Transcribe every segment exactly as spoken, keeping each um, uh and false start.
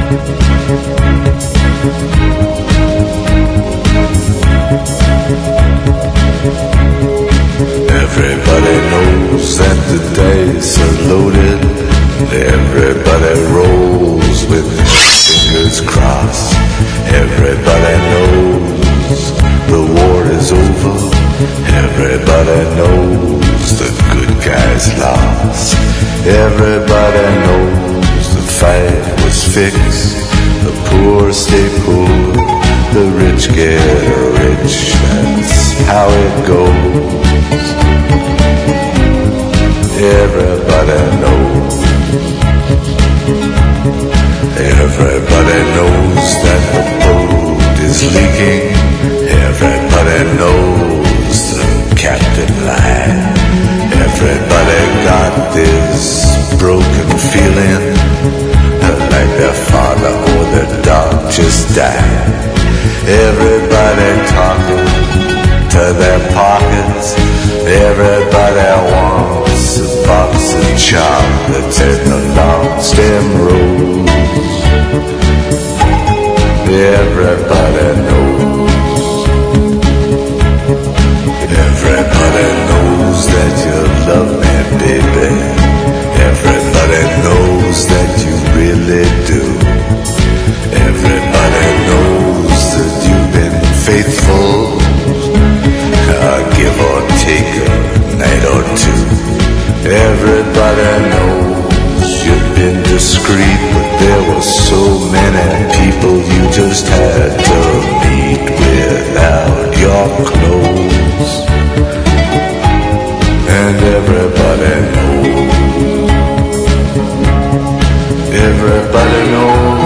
Everybody knows that the dice are loaded. Everybody rolls with fingers crossed. Everybody knows the war is over. Everybody knows the good guys lost. Everybody knows the fight was fixed. The poor stay poor, the rich get rich. That's how it goes. Everybody knows. Everybody knows that the boat is leaking. Everybody knows the captain lied. Everybody got this broken feeling, like their father or their dog just died. Everybody talking to their pockets. Everybody wants a box of chocolates and a long stem rose. Everybody knows. Everybody knows that you love me, baby. Everybody knows that you really do. Everybody knows that you've been faithful, uh, give or take a night or two. Everybody knows you've been discreet, but there were so many people you just had to meet without your clothes. And everybody knows. Everybody knows.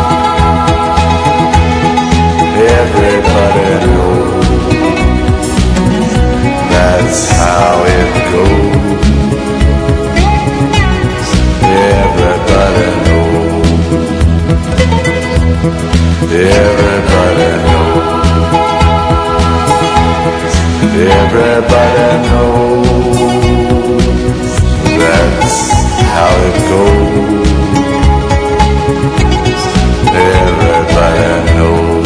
Everybody knows. That's how it goes. Everybody knows. Everybody knows. Everybody knows. That's how it goes. Everybody knows.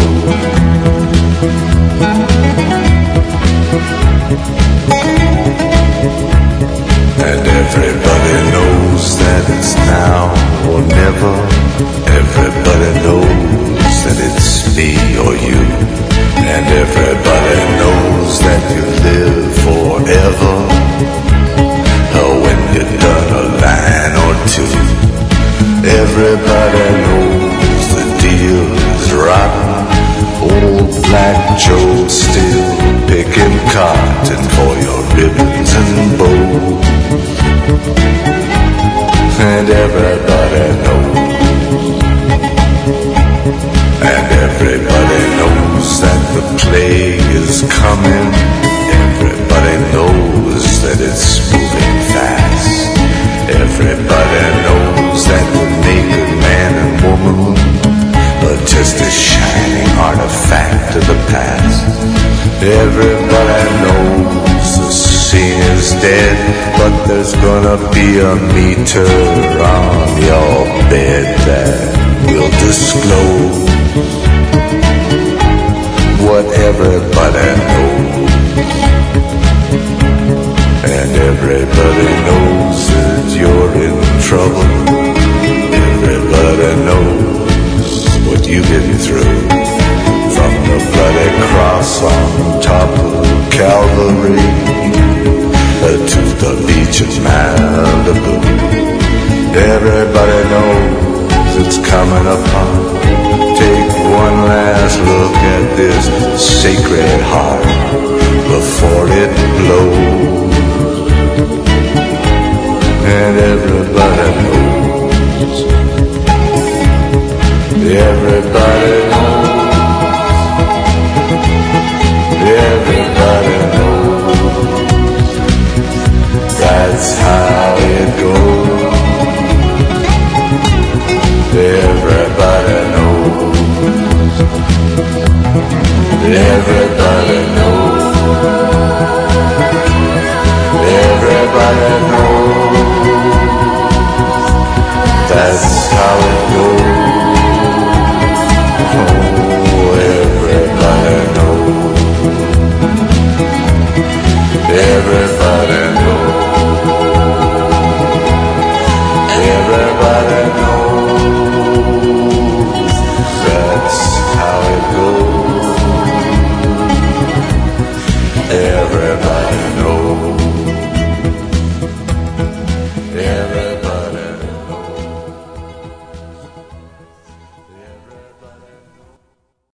And everybody knows that it's now or never. Everybody knows that it's me or you. And everybody knows that you live forever, or when you've done a line or two. Everybody knows the deal is rotten. Old Black Joe still picking cotton for your ribbons and bows. And everybody knows. And everybody knows that the plague is coming. Everybody knows that it's moving fast. Everybody knows that the naked man and woman are just a shining artifact of the past. Everybody knows the scene is dead, but there's gonna be a meter on your bed that will disclose what everybody knows. And everybody knows that you're in trouble. Everybody knows what you've been through, from the bloody cross on top of Calvary to the beach of Malibu. Everybody knows it's coming upon. Take one last look at this sacred heart before it blows. And everybody knows. Everybody knows. Everybody knows. That's how it goes. Everybody knows. Everybody knows. Everybody knows. That's how it goes.